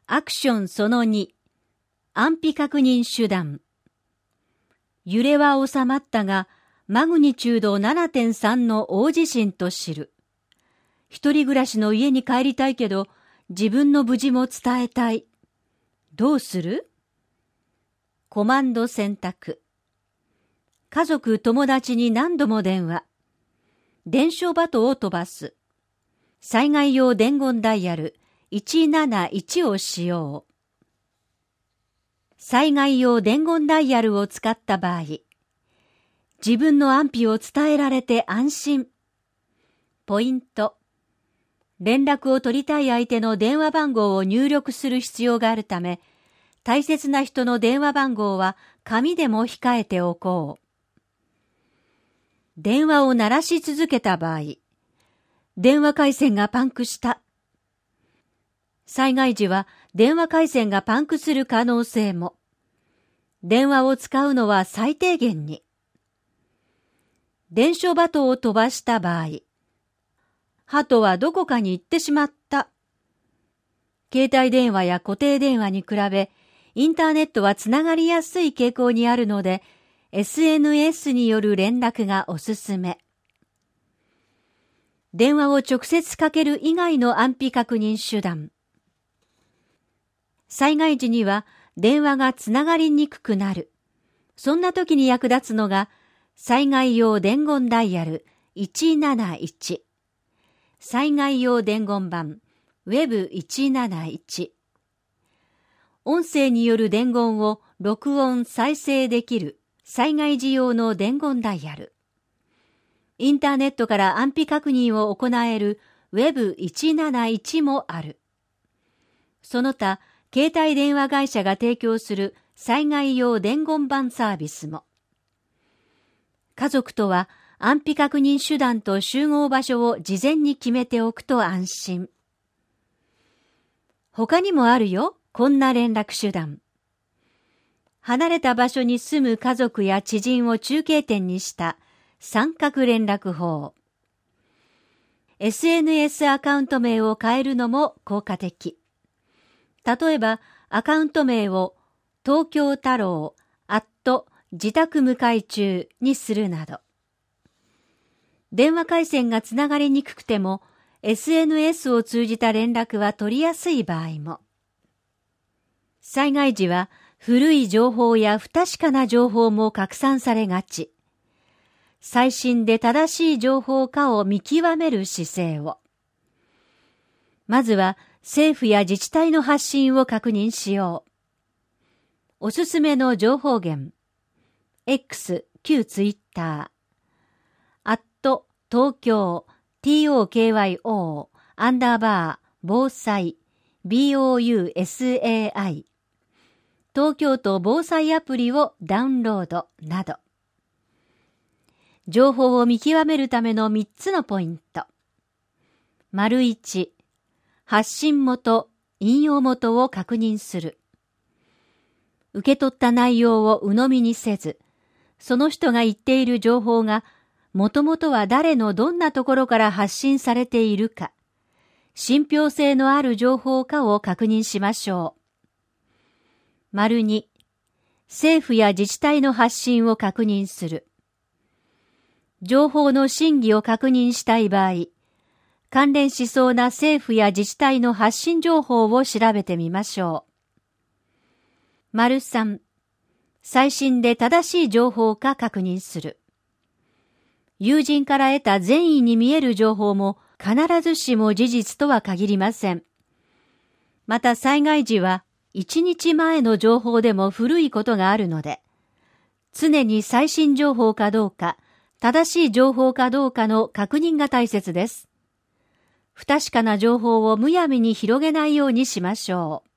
アクションその2、安否確認手段。揺れは収まったが、マグニチュード 7.3 の大地震と知る。一人暮らしの家に帰りたいけど、自分の無事も伝えたい。どうする？コマンド選択。家族、友達に何度も電話。伝承バトを飛ばす。災害用伝言ダイヤル171を使用。災害用伝言ダイヤルを使った場合、自分の安否を伝えられて安心。ポイント。連絡を取りたい相手の電話番号を入力する必要があるため、大切な人の電話番号は紙でも控えておこう。電話を鳴らし続けた場合、電話回線がパンクした。災害時は電話回線がパンクする可能性も。電話を使うのは最低限に。伝承鳩を飛ばした場合、鳩はどこかに行ってしまった。携帯電話や固定電話に比べ、インターネットはつながりやすい傾向にあるので、SNS による連絡がおすすめ。電話を直接かける以外の安否確認手段。災害時には電話がつながりにくくなる。そんな時に役立つのが、災害用伝言ダイヤル171。災害用伝言版 Web171。音声による伝言を録音再生できる災害時用の伝言ダイヤル。インターネットから安否確認を行える Web171 もある。その他、携帯電話会社が提供する災害用伝言版サービスも。家族とは安否確認手段と集合場所を事前に決めておくと安心。他にもあるよ、こんな連絡手段。離れた場所に住む家族や知人を中継点にした三角連絡法。SNS アカウント名を変えるのも効果的。例えば、アカウント名を東京太郎自宅向かい中にするなど。電話回線がつながりにくくても、SNS を通じた連絡は取りやすい場合も。災害時は古い情報や不確かな情報も拡散されがち。最新で正しい情報かを見極める姿勢を。まずは政府や自治体の発信を確認しよう。おすすめの情報源。X、旧ツイッター。東京、TOKYO、防災、BOUSAI。東京都防災アプリをダウンロードなど。情報を見極めるための3つのポイント。1、発信元、引用元を確認する。受け取った内容を鵜呑みにせず、その人が言っている情報が、もともとは誰のどんなところから発信されているか、信憑性のある情報かを確認しましょう。2、政府や自治体の発信を確認する。情報の真偽を確認したい場合、関連しそうな政府や自治体の発信情報を調べてみましょう。3、最新で正しい情報か確認する。友人から得た善意に見える情報も必ずしも事実とは限りません。また災害時は1日前の情報でも古いことがあるので、常に最新情報かどうか、正しい情報かどうかの確認が大切です。不確かな情報をむやみに広げないようにしましょう。